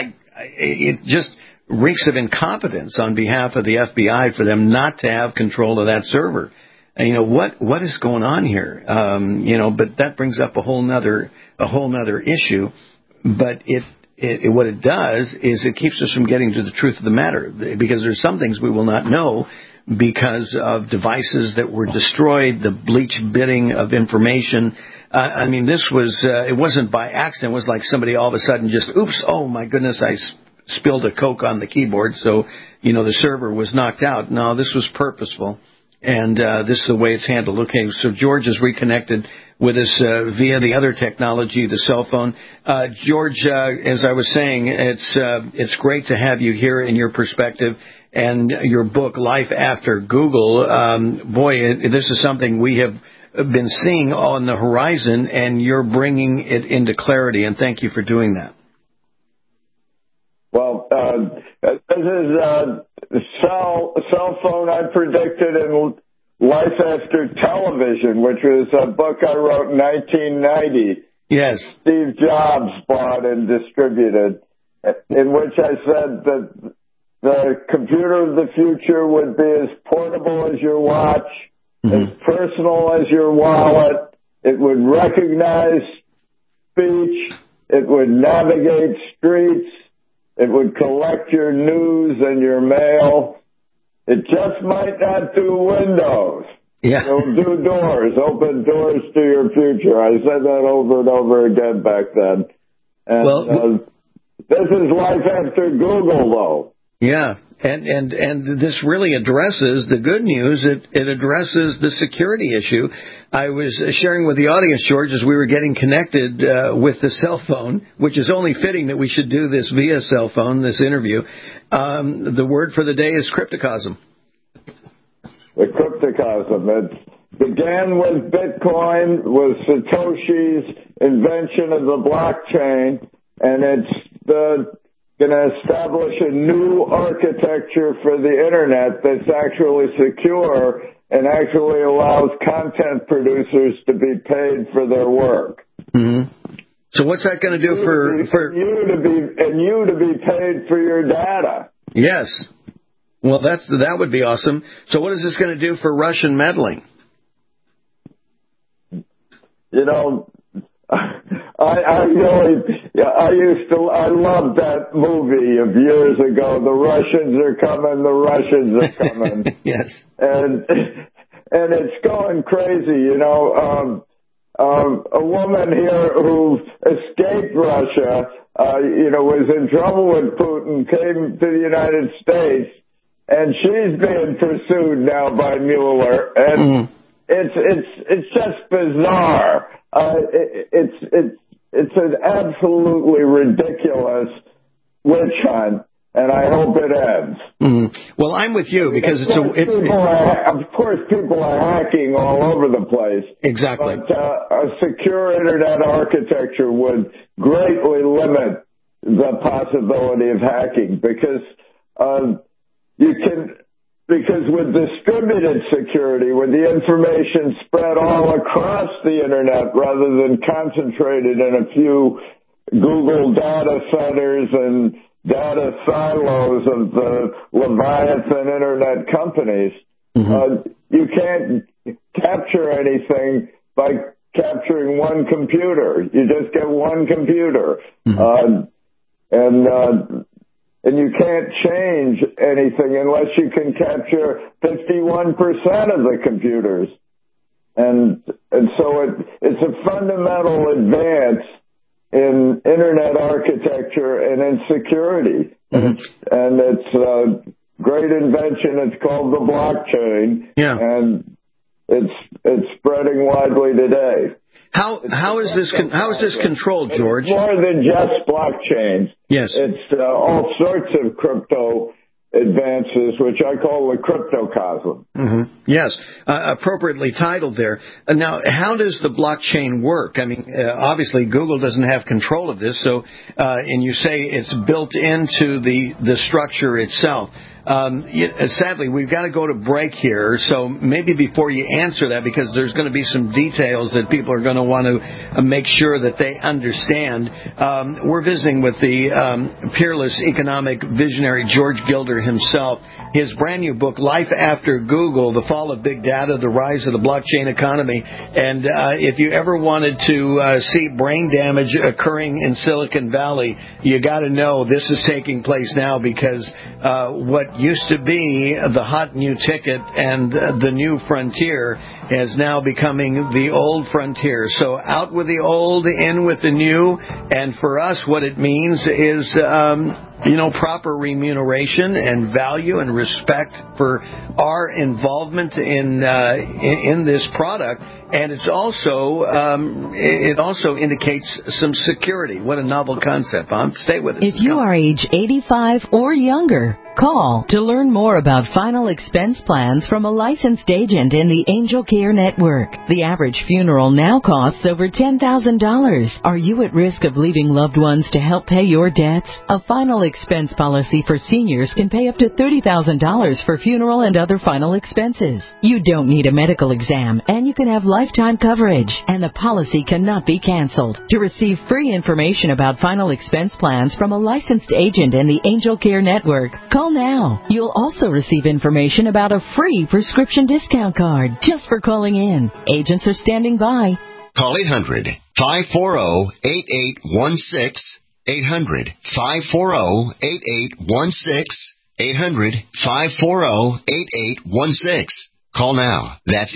[SPEAKER 9] it just reeks of incompetence on behalf of the FBI for them not to have control of that server. And, what is going on here? But that brings up a whole nother issue. But what it does is it keeps us from getting to the truth of the matter, because there's some things we will not know because of devices that were destroyed, the bleach bidding of information. This was, it wasn't by accident. It was like somebody all of a sudden just, oops, oh my goodness, I spilled a Coke on the keyboard, so, the server was knocked out. No, this was purposeful, and this is the way it's handled. Okay, so George is reconnected with us via the other technology, the cell phone. George, as I was saying, it's great to have you here in your perspective. And your book, Life After Google, this is something we have been seeing on the horizon, and you're bringing it into clarity, and thank you for doing that.
[SPEAKER 23] Well, this is cell phone I predicted in Life After Television, which was a book I wrote in 1990.
[SPEAKER 9] Yes.
[SPEAKER 23] Steve Jobs bought and distributed, in which I said that the computer of the future would be as portable as your watch, as personal as your wallet. It would recognize speech. It would navigate streets. It would collect your news and your mail. It just might not do windows.
[SPEAKER 9] Yeah.
[SPEAKER 23] It'll do doors, open doors to your future. I said that over and over again back then. And this is Life After Google, though.
[SPEAKER 9] Yeah, and this really addresses the good news. It addresses the security issue. I was sharing with the audience, George, as we were getting connected with the cell phone, which is only fitting that we should do this via cell phone, this interview. The word for the day is cryptocosm.
[SPEAKER 23] The cryptocosm. It began with Bitcoin, with Satoshi's invention of the blockchain, and it's going to establish a new architecture for the Internet that's actually secure and actually allows content producers to be paid for their work.
[SPEAKER 9] Mm-hmm. So what's that going to do for
[SPEAKER 23] you to be paid for your data?
[SPEAKER 9] Yes. Well, that would be awesome. So what is this going to do for Russian meddling?
[SPEAKER 23] I loved that movie of years ago. The Russians are coming. The Russians are coming.
[SPEAKER 9] Yes.
[SPEAKER 23] And it's going crazy. A woman here who escaped Russia, was in trouble with Putin, came to the United States, and she's being pursued now by Mueller. And it's just bizarre. It's an absolutely ridiculous witch hunt. and I hope it ends.
[SPEAKER 9] Well, I'm with you because
[SPEAKER 23] of course, people are hacking all over the place.
[SPEAKER 9] Exactly.
[SPEAKER 23] But a secure internet architecture would greatly limit the possibility of hacking because because with distributed security, with the information spread all across the internet rather than concentrated in a few Google data centers and data silos of the Leviathan internet companies, you can't capture anything by capturing one computer. You just get one computer. And you can't change anything unless you can capture 51% of the computers. And so it's a fundamental advance in internet architecture and in security. And it's a great invention. It's called the blockchain.
[SPEAKER 9] Yeah.
[SPEAKER 23] And it's spreading widely today.
[SPEAKER 9] How is this controlled, George?
[SPEAKER 23] It's more than just blockchains.
[SPEAKER 9] Yes.
[SPEAKER 23] It's all sorts of crypto advances, which I call the cryptocosm.
[SPEAKER 9] Yes, appropriately titled there. Now, how does the blockchain work? I mean, obviously Google doesn't have control of this, so and you say it's built into the structure itself. Sadly, we've got to go to break here, so maybe before you answer that, because there's going to be some details that people are going to want to make sure that they understand. We're visiting with the peerless economic visionary George Gilder himself. His brand new book, Life After Google, The Fall of Big Data, The Rise of the Blockchain Economy. And if you ever wanted to see brain damage occurring in Silicon Valley, you got to know this is taking place now, because what used to be the hot new ticket and the new frontier is now becoming the old frontier. So out with the old, in with the new. And for us, what it means is, proper remuneration and value and respect for our involvement in this product. And it also indicates some security. What a novel concept, Bob. Stay with us.
[SPEAKER 5] If you are age 85 or younger, call to learn more about final expense plans from a licensed agent in the Angel Care Network. The average funeral now costs over $10,000. Are you at risk of leaving loved ones to help pay your debts? A final expense policy for seniors can pay up to $30,000 for funeral and other final expenses. You don't need a medical exam, and you can have lifetime coverage, and the policy cannot be canceled. To receive free information about final expense plans from a licensed agent in the Angel Care Network, call now. You'll also receive information about a free prescription discount card just for calling in. Agents are standing by.
[SPEAKER 6] Call 800-540-8816. 800-540-8816. 800-540-8816. Call now. That's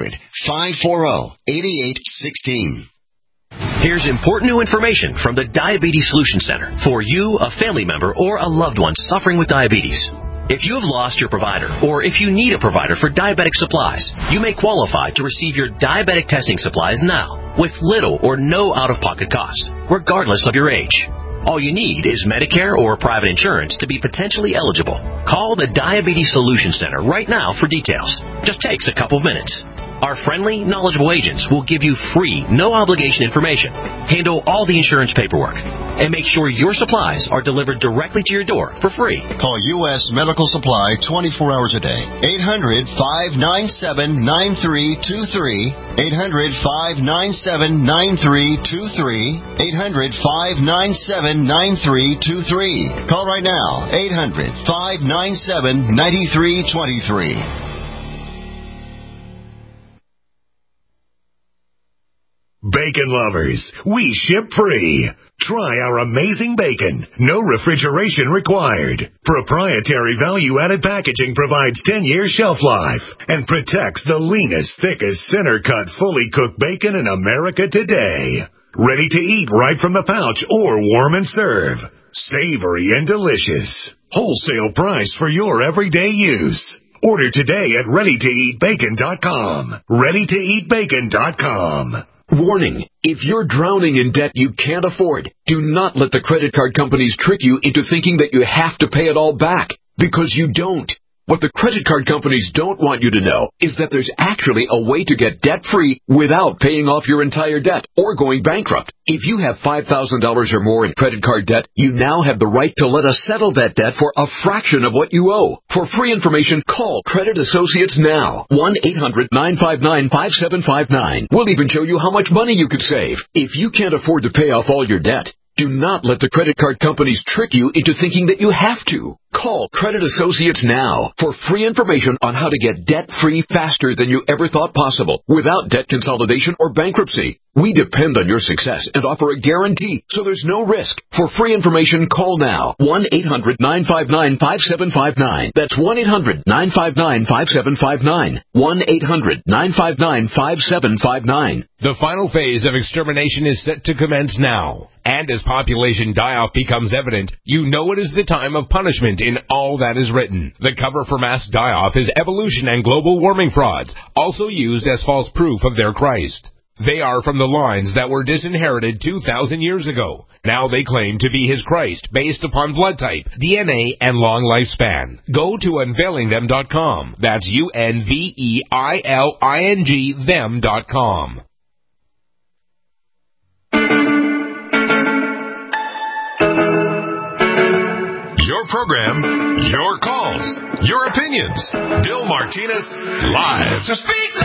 [SPEAKER 6] 800-540-8816.
[SPEAKER 7] Here's important new information from the Diabetes Solution Center for you, a family member, or a loved one suffering with diabetes. If you have lost your provider, or if you need a provider for diabetic supplies, you may qualify to receive your diabetic testing supplies now with little or no out-of-pocket cost, regardless of your age. All you need is Medicare or private insurance to be potentially eligible. Call the Diabetes Solution Center right now for details. Just takes a couple of minutes. Our friendly, knowledgeable agents will give you free, no-obligation information, handle all the insurance paperwork, and make sure your supplies are delivered directly to your door for free.
[SPEAKER 6] Call U.S. Medical Supply 24 hours a day. 800-597-9323. 800-597-9323. 800-597-9323. Call right now. 800-597-9323.
[SPEAKER 1] Bacon lovers, we ship free. Try our amazing bacon. No refrigeration required. Proprietary value-added packaging provides 10-year shelf life and protects the leanest, thickest, center-cut, fully cooked bacon in America today. Ready to eat right from the pouch or warm and serve. Savory and delicious. Wholesale price for your everyday use. Order today at ReadyToEatBacon.com. ReadyToEatBacon.com.
[SPEAKER 3] Warning, if you're drowning in debt you can't afford, do not let the credit card companies trick you into thinking that you have to pay it all back, because you don't. What the credit card companies don't want you to know is that there's actually a way to get debt-free without paying off your entire debt or going bankrupt. If you have $5,000 or more in credit card debt, you now have the right to let us settle that debt for a fraction of what you owe. For free information, call Credit Associates now. 1-800-959-5759. We'll even show you how much money you could save. If you can't afford to pay off all your debt, do not let the credit card companies trick you into thinking that you have to. Call Credit Associates now for free information on how to get debt-free faster than you ever thought possible without debt consolidation or bankruptcy. We depend on your success and offer a guarantee, so there's no risk. For free information, call now. 1-800-959-5759. That's 1-800-959-5759. 1-800-959-5759.
[SPEAKER 11] The final phase of extermination is set to commence now. And as population die-off becomes evident, you know it is the time of punishment in all that is written. The cover for mass die-off is evolution and global warming frauds, also used as false proof of their Christ. They are from the lines that were disinherited 2,000 years ago. Now they claim to be his Christ based upon blood type, DNA, and long lifespan. Go to unveilingthem.com. That's UNVEILING them.com.
[SPEAKER 2] Your program, your calls, your opinions. Bill Martinez, live.
[SPEAKER 4] So speak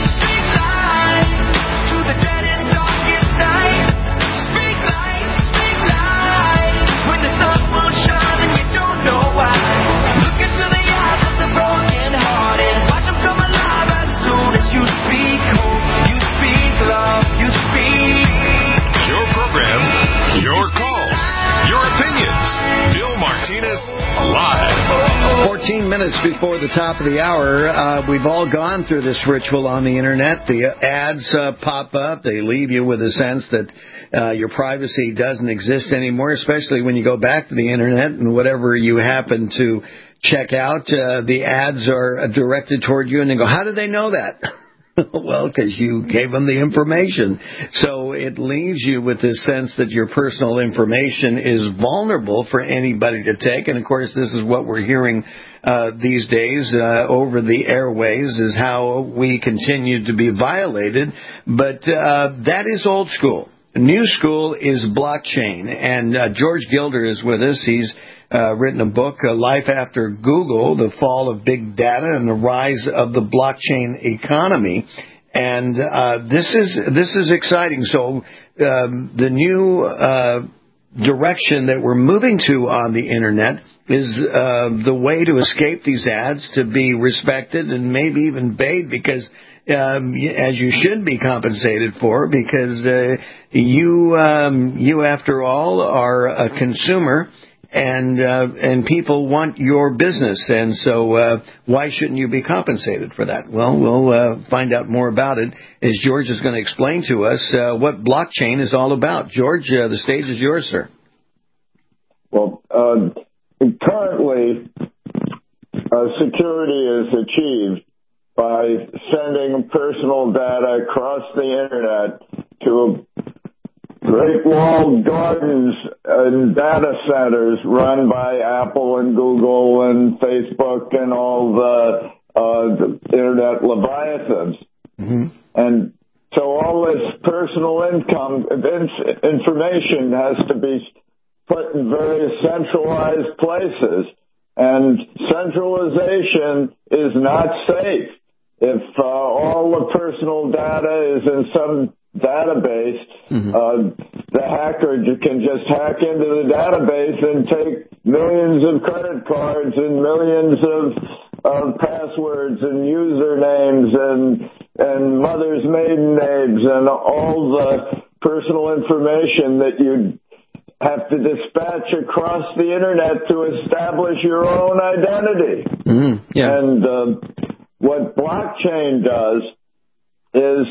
[SPEAKER 4] light to the deadest, darkest night. Speak light when the sun won't shine and you don't know why. Look into the eyes of the broken hearted. Watch them come alive as soon as you speak hope, you speak love, you speak.
[SPEAKER 2] Your program, your calls, your opinions. Bill Martinez, live.
[SPEAKER 9] 14 minutes before the top of the hour, we've all gone through this ritual on the Internet. The ads pop up. They leave you with a sense that your privacy doesn't exist anymore, especially when you go back to the Internet and whatever you happen to check out, the ads are directed toward you, and they go, how do they know that? Well, because you gave them the information. So it leaves you with this sense that your personal information is vulnerable for anybody to take. And, of course, this is what we're hearing these days over the airways, is how we continue to be violated. But that is old school. New school is blockchain. And George Gilder is with us. He's written a book, Life After Google, The Fall of Big Data and the Rise of the Blockchain Economy. And this is exciting. So the new direction that we're moving to on the Internet is the way to escape these ads, to be respected and maybe even paid, because as you should be compensated for, because you after all are a consumer. And people want your business, and so why shouldn't you be compensated for that? Well, we'll find out more about it as George is going to explain to us what blockchain is all about. George, the stage is yours, sir.
[SPEAKER 23] Well, currently, security is achieved by sending personal data across the Internet to great walled gardens and data centers run by Apple and Google and Facebook and all the Internet leviathans. Mm-hmm. And so all this personal information has to be put in very centralized places. And centralization is not safe. If all the personal data is in some database, the hacker can just hack into the database and take millions of credit cards and millions of passwords and usernames and mother's maiden names and all the personal information that you have to dispatch across the Internet to establish your own identity.
[SPEAKER 9] Yeah.
[SPEAKER 23] And what blockchain does is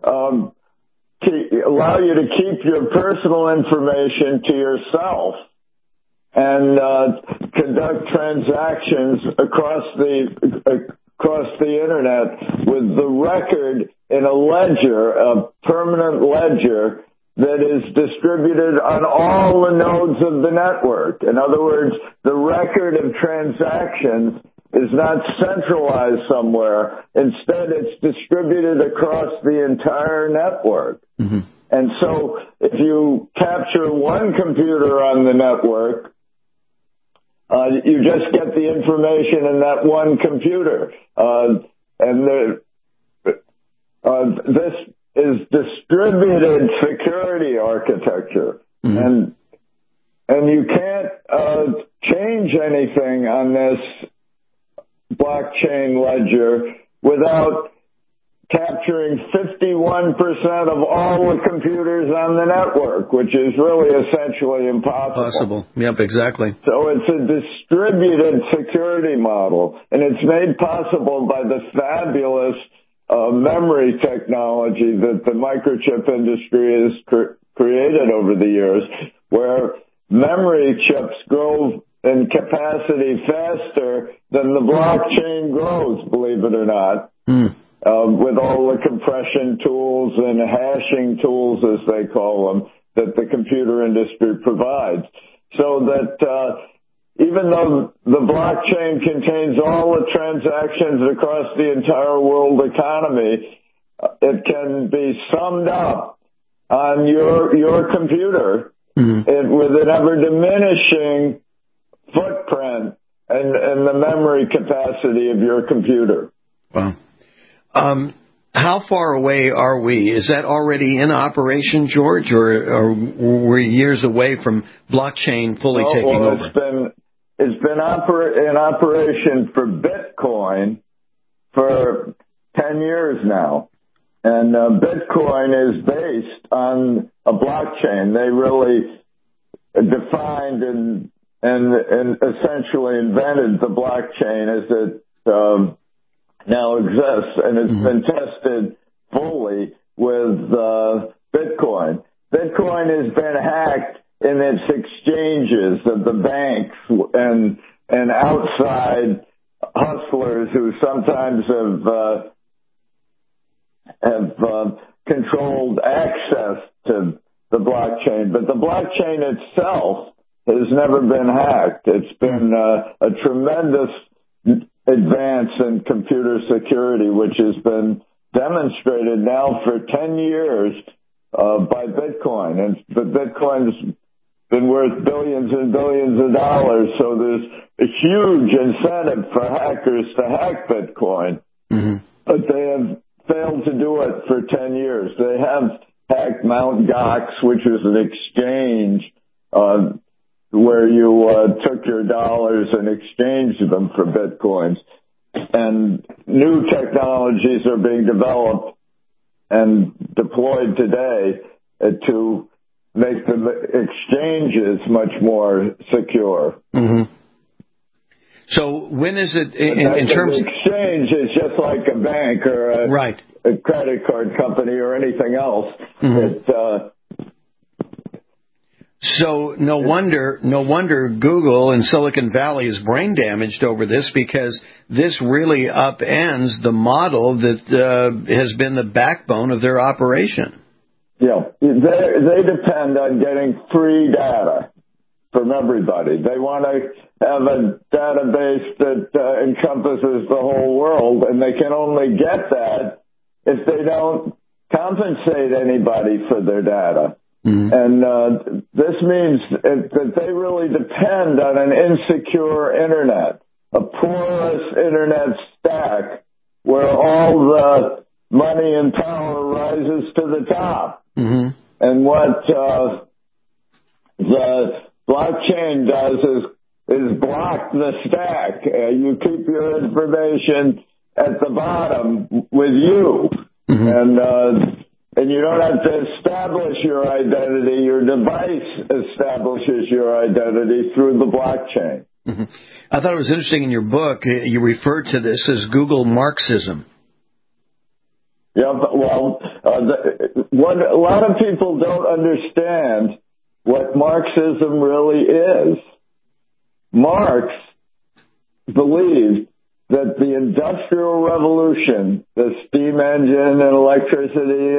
[SPEAKER 23] allow you to keep your personal information to yourself and conduct transactions across across the internet with the record in a ledger, a permanent ledger that is distributed on all the nodes of the network. In other words, the record of transactions is not centralized somewhere. Instead, it's distributed across the entire network. Mm-hmm. And so if you capture one computer on the network, you just get the information in that one computer. This is distributed security architecture. Mm-hmm. And you can't change anything on this blockchain ledger without capturing 51% of all the computers on the network, which is really essentially impossible.
[SPEAKER 9] Yep, exactly.
[SPEAKER 23] So it's a distributed security model, and it's made possible by the fabulous memory technology that the microchip industry has created over the years, where memory chips grow in capacity faster than the blockchain grows, believe it or not. With all the compression tools and hashing tools, as they call them, that the computer industry provides. So that even though the blockchain contains all the transactions across the entire world economy, it can be summed up on your computer with an ever-diminishing footprint and the memory capacity of your computer.
[SPEAKER 9] Wow. How far away are we? Is that already in operation, George, or we're years away from blockchain fully taking over?
[SPEAKER 23] It's been in operation for Bitcoin for 10 years now. And Bitcoin is based on a blockchain. They really defined and essentially invented the blockchain as it now exists, and it's been tested fully with Bitcoin. Bitcoin has been hacked in its exchanges of the banks and outside hustlers who sometimes have controlled access to the blockchain. But the blockchain itself has never been hacked. It's been a tremendous advance in computer security, which has been demonstrated now for 10 years by Bitcoin. And but Bitcoin's been worth billions and billions of dollars, so there's a huge incentive for hackers to hack Bitcoin. Mm-hmm. But they have failed to do it for 10 years. They have hacked Mt. Gox, which is an exchange where you took your dollars and exchanged them for Bitcoins. And new technologies are being developed and deployed today to make the exchanges much more secure.
[SPEAKER 9] Mm-hmm. So when is it in terms of
[SPEAKER 23] exchange is just like a bank or a credit card company or anything else. Mm-hmm.
[SPEAKER 9] So no wonder Google in Silicon Valley is brain damaged over this, because this really upends the model that has been the backbone of their operation.
[SPEAKER 23] Yeah, they depend on getting free data from everybody. They want to have a database that encompasses the whole world, and they can only get that if they don't compensate anybody for their data. Mm-hmm. And this means that they really depend on an insecure internet, a porous internet stack where all the money and power rises to the top. Mm-hmm. And what the blockchain does is block the stack. You keep your information at the bottom with you. Mm-hmm. And you don't have to establish your identity. Your device establishes your identity through the blockchain.
[SPEAKER 9] Mm-hmm. I thought it was interesting in your book, you referred to this as Google Marxism.
[SPEAKER 23] Yeah, well, what a lot of people don't understand what Marxism really is. Marx believed that the Industrial Revolution, the steam engine and electricity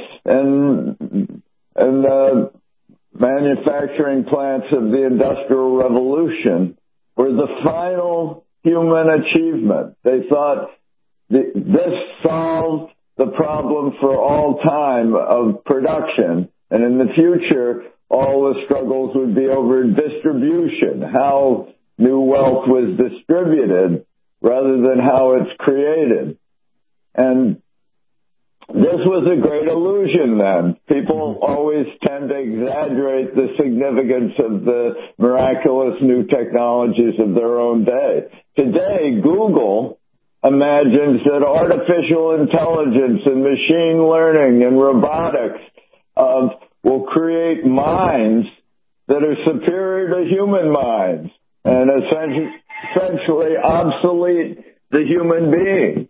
[SPEAKER 23] and manufacturing plants of the Industrial Revolution were the final human achievement. They thought this solved the problem for all time of production, and in the future, all the struggles would be over distribution, how new wealth was distributed rather than how it's created. And this was a great illusion then. People always tend to exaggerate the significance of the miraculous new technologies of their own day. Today, Google imagines that artificial intelligence and machine learning and robotics will create minds that are superior to human minds and essentially obsolete the human being.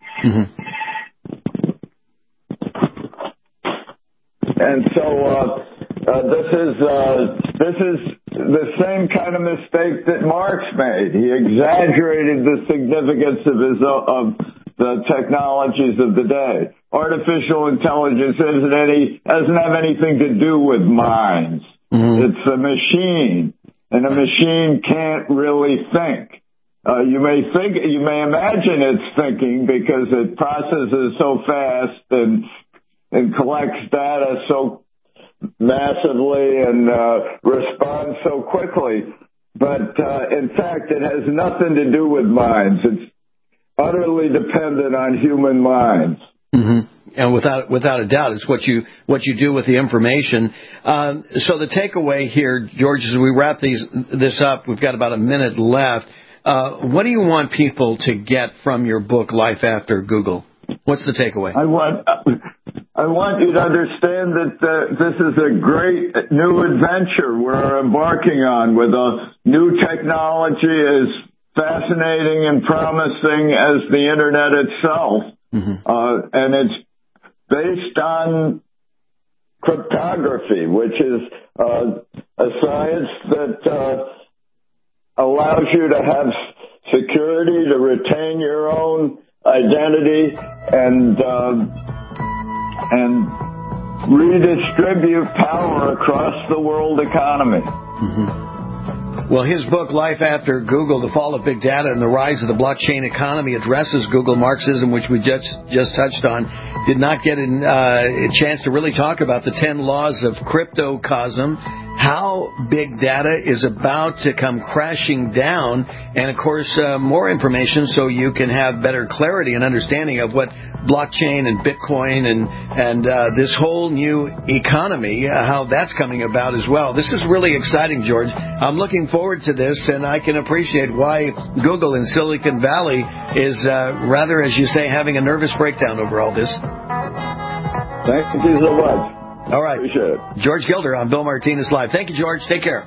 [SPEAKER 23] And so this is the same kind of mistake that Marx made. He exaggerated the significance of the technologies of the day. Artificial intelligence doesn't have anything to do with minds. It's a machine, and a machine can't really think. You may imagine it's thinking because it processes so fast and collects data so massively and responds so quickly. But in fact, it has nothing to do with minds. It's utterly dependent on human minds.
[SPEAKER 9] And without a doubt, it's what you do with the information. So the takeaway here, George, as we wrap this up, we've got about a minute left. What do you want people to get from your book, Life After Google? What's the takeaway?
[SPEAKER 23] I want you to understand that this is a great new adventure we're embarking on with a new technology as fascinating and promising as the Internet itself. And it's based on cryptography, which is a science that allows you to have security, to retain your own identity, and redistribute power across the world economy.
[SPEAKER 9] Well, his book, Life After Google, The Fall of Big Data and the Rise of the Blockchain Economy, addresses Google Marxism, which we just touched on. Did not get a chance to really talk about the 10 laws of cryptocosm, how big data is about to come crashing down, and, of course, more information so you can have better clarity and understanding of what blockchain and Bitcoin and this whole new economy, how that's coming about as well. This is really exciting, George. I'm looking forward to this, and I can appreciate why Google in Silicon Valley is rather, as you say, having a nervous breakdown over all this.
[SPEAKER 23] Thank you so much.
[SPEAKER 9] All right.
[SPEAKER 23] Appreciate it.
[SPEAKER 9] George Gilder on Bill Martinez Live. Thank you, George. Take care.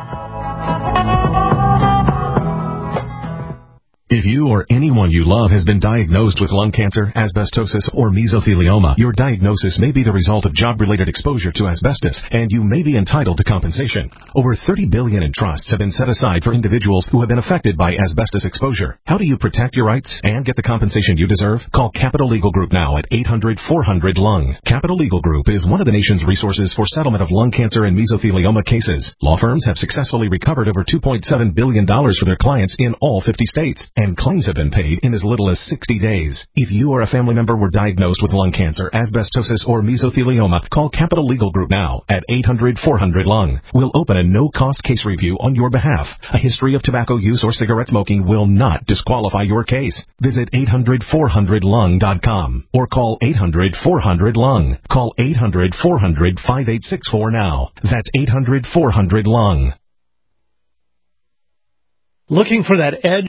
[SPEAKER 8] If you or anyone you love has been diagnosed with lung cancer, asbestosis, or mesothelioma, your diagnosis may be the result of job-related exposure to asbestos, and you may be entitled to compensation. Over $30 billion in trusts have been set aside for individuals who have been affected by asbestos exposure. How do you protect your rights and get the compensation you deserve? Call Capital Legal Group now at 800-400-LUNG. Capital Legal Group is one of the nation's resources for settlement of lung cancer and mesothelioma cases. Law firms have successfully recovered over $2.7 billion for their clients in all 50 states. And claims have been paid in as little as 60 days. If you or a family member were diagnosed with lung cancer, asbestosis, or mesothelioma, call Capital Legal Group now at 800-400-LUNG. We'll open a no-cost case review on your behalf. A history of tobacco use or cigarette smoking will not disqualify your case. Visit 800-400-LUNG.com or call 800-400-LUNG. Call 800-400-5864 now. That's 800-400-LUNG.
[SPEAKER 12] Looking for that edge